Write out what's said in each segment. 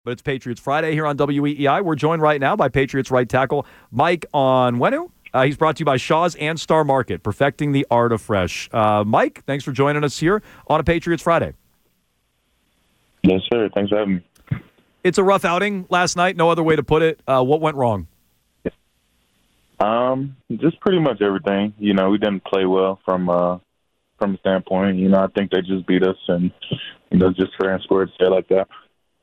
But it's Patriots Friday here on WEEI. We're joined right now by Patriots right tackle Mike Onwenu. He's brought to you by Shaw's and Star Market, perfecting the art of fresh. Mike, thanks for joining us here on a Patriots Friday. Yes, sir. Thanks for having me. It's a rough outing last night. No other way to put it. What went wrong? Just pretty much everything. We didn't play well from a standpoint. I think they just beat us, and just fair and square to say it like that.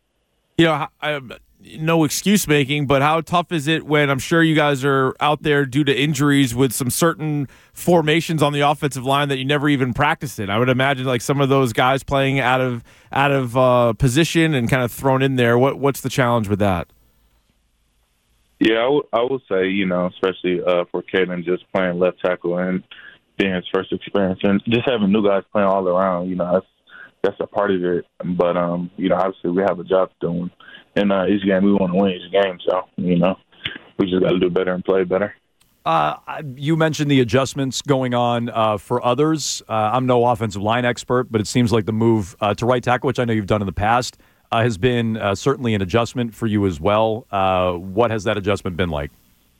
No excuse making, but how tough is it when I'm sure you guys are out there due to injuries with some certain formations on the offensive line that you never even practiced in? I would imagine like some of those guys playing out of position and kind of thrown in there. What's the challenge with that? Yeah, I would say, especially for Caden just playing left tackle and being his first experience and just having new guys playing all around, that's a part of it. But, obviously we have a job to do. And each game, we want to win each game. So, we just got to do better and play better. You mentioned the adjustments going on for others. I'm no offensive line expert, but it seems like the move to right tackle, which I know you've done in the past, has been certainly an adjustment for you as well. What has that adjustment been like?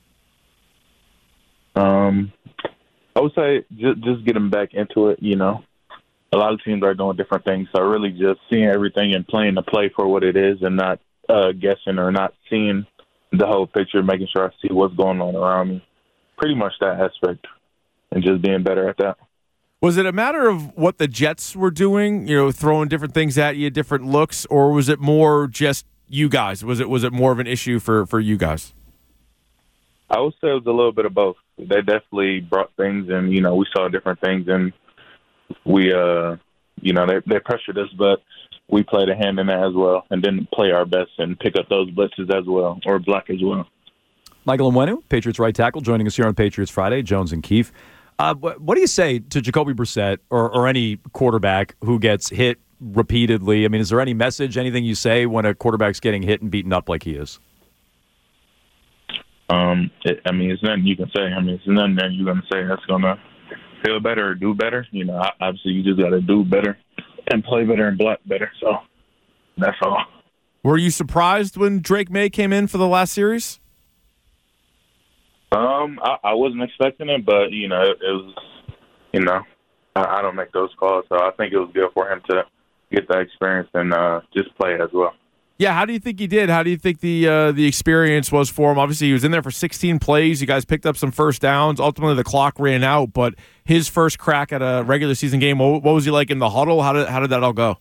I would say just getting back into it, A lot of teams are doing different things, so really just seeing everything and playing the play for what it is and not guessing or not seeing the whole picture, making sure I see what's going on around me. Pretty much that aspect and just being better at that. Was it a matter of what the Jets were doing, throwing different things at you, different looks, or was it more just you guys? Was it more of an issue for you guys? I would say it was a little bit of both. They definitely brought things and, we saw different things and we, they pressured us, but we played a hand in that as well and didn't play our best and pick up those blitzes as well or block as well. Michael Onwenu, Patriots right tackle, joining us here on Patriots Friday, Jones and Keefe. What do you say to Jacoby Brissett or any quarterback who gets hit repeatedly? I mean, is there any message, anything you say when a quarterback's getting hit and beaten up like he is? It's nothing you can say. It's nothing that you're going to say that's going to feel better or do better. Obviously you just got to do better and play better and block better. So that's all. Were you surprised when Drake May came in for the last series? I wasn't expecting it, but, it was, I don't make those calls. So I think it was good for him to get that experience and just play as well. Yeah, how do you think he did? How do you think the experience was for him? Obviously, he was in there for 16 plays. You guys picked up some first downs. Ultimately, the clock ran out, but his first crack at a regular season game, what was he like in the huddle? How did that all go?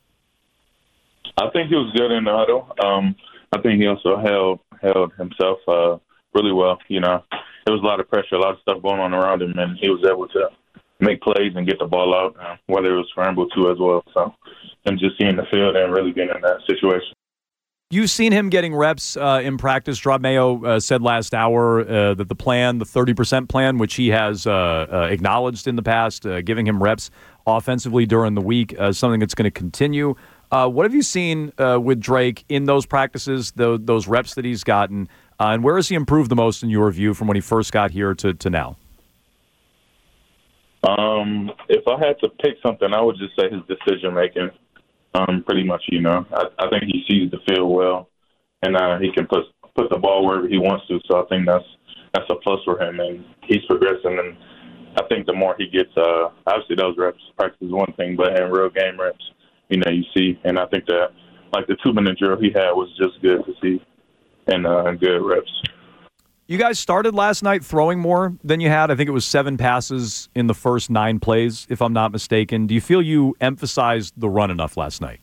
I think he was good in the huddle. I think he also held himself really well. There was a lot of pressure, a lot of stuff going on around him, and he was able to make plays and get the ball out, whether it was scramble too as well. So, and just seeing the field and really being in that situation. You've seen him getting reps in practice. Rob Mayo said last hour that the plan, the 30% plan, which he has acknowledged in the past, giving him reps offensively during the week, something that's going to continue. What have you seen with Drake in those practices, those reps that he's gotten, and where has he improved the most in your view from when he first got here to now? If I had to pick something, I would just say his decision-making. Pretty much, I think he sees the field well, and he can put the ball wherever he wants to. So I think that's a plus for him, and he's progressing. And I think the more he gets, obviously those reps, practice is one thing, but in real game reps, you see. And I think that like the 2-minute drill he had was just good to see, and good reps. You guys started last night throwing more than you had. I think it was 7 passes in the first 9 plays, if I'm not mistaken. Do you feel you emphasized the run enough last night?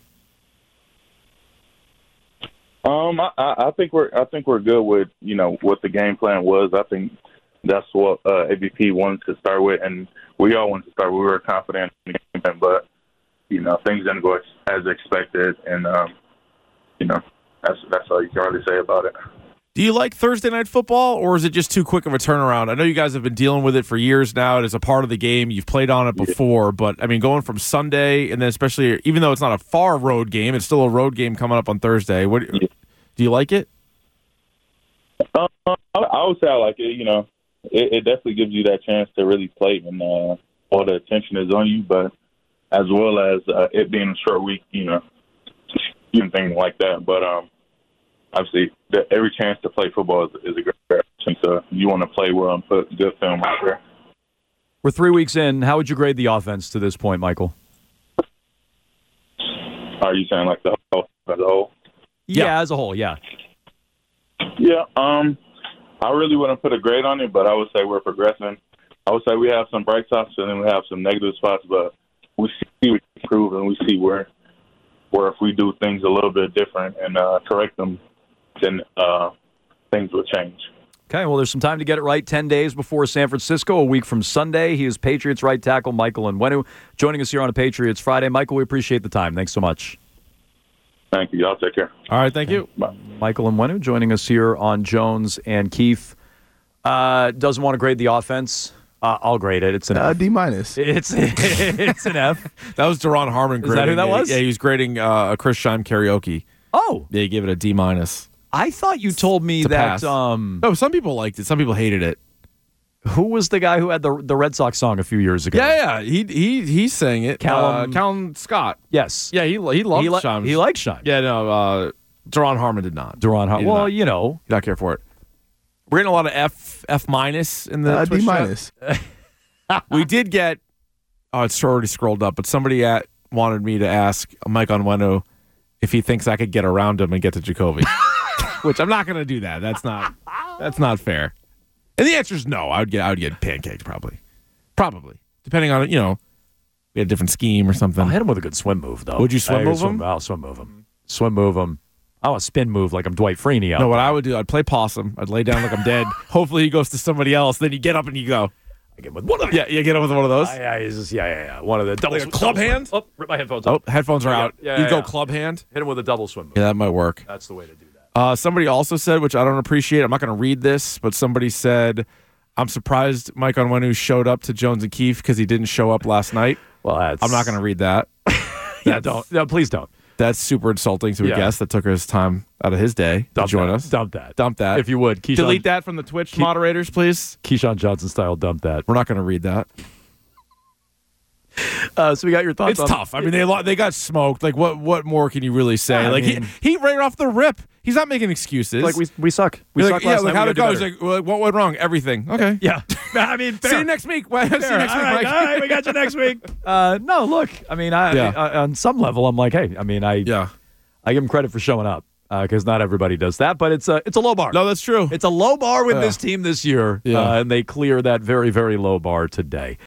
I think we're good with what the game plan was. I think that's what AVP wanted to start with, and we all wanted to start. We were confident in the game plan, but things didn't go as expected, and that's all you can really say about it. Do you like Thursday Night Football, or is it just too quick of a turnaround? I know you guys have been dealing with it for years now. It is a part of the game. You've played on it before, but, going from Sunday, and then especially, even though it's not a far road game, it's still a road game coming up on Thursday. Do you like it? I would say I like it. It definitely gives you that chance to really play, and all the attention is on you, but as well as it being a short week, things like that. But obviously every chance to play football is a great option. So you want to play well and put good film out there. We're 3 weeks in. How would you grade the offense to this point, Michael? Are you saying like the whole? Yeah, as a whole, yeah. Yeah, I really wouldn't put a grade on it, but I would say we're progressing. I would say we have some bright spots and then we have some negative spots, but we see we can improve and we see where if we do things a little bit different and correct them, then things will change. Okay, well, there's some time to get it right. 10 days before San Francisco, a week from Sunday. He is Patriots right tackle Michael Onwenu joining us here on a Patriots Friday. Michael, we appreciate the time. Thanks so much. Thank you. Y'all take care. All right, thank you. Bye. Michael Onwenu joining us here on Jones and Keefe. Doesn't want to grade the offense. I'll grade it. It's an F. D minus. It's an F. That was Deron Harmon grading. Is that who that was? Yeah, he was grading a Chris Shine karaoke. Oh. Yeah, he gave it a D minus. I thought you told me that pass. No, some people liked it. Some people hated it. Who was the guy who had the Red Sox song a few years ago? Yeah. He sang it. Callum Scott. Yes. Yeah, he loved Shine. He liked Shine. Yeah, no, Deron Harmon did not. Deron Harmon. Well, He did not care for it. We're getting a lot of F minus in the Twitch D chat. minus. We did get. Oh, it's already scrolled up, but somebody wanted me to ask Mike Onwenu if he thinks I could get around him and get to Jacoby, which I'm not going to do that. That's not fair. And the answer is no. I would get pancaked probably, depending on we had a different scheme or something. I'll hit him with a good swim move though. Would you swim move him? I'll swim move him. Swim move him. I want to spin move like I'm Dwight Freeney. No, what I would do, I'd play possum. I'd lay down like I'm dead. Hopefully he goes to somebody else. Then you get up and you go. I get with one of them. Yeah, you get up with one of those. Yeah. One of the double Like a club hand? Oh, rip my headphones Oh, up. headphones are out. Yeah, You go club hand. Hit him with a double swim move. Yeah, that might work. That's the way to do that. Somebody also said, which I don't appreciate. I'm not going to read this, but somebody said, "I'm surprised Mike Onwenu showed up to Jones and Keefe because he didn't show up last night." Well, I'm not going to read that. Don't. No, please don't. That's super insulting to a guest that took his time out of his day to join us. Dump that. Dump that. If you would. Keyshawn, Delete that from the Twitch moderators, please. Keyshawn Johnson style, dump that. We're not going to read that. So we got your thoughts It's on tough. I mean, they got smoked. Like, what more can you really say? Yeah, like, he right off the rip, he's not making excuses. Like we suck. We You're suck like, last night. how'd We it go? gotta He's do like, well, what went wrong? Everything. Okay. yeah. I mean, fair. See you next week. See you next week, Mike. All right, we got you next week. No, look. I mean, on some level, I'm like, hey. I mean, I give him credit for showing up because not everybody does that. But it's a low bar. No, that's true. It's a low bar with this team this year, and they clear that very, very low bar today.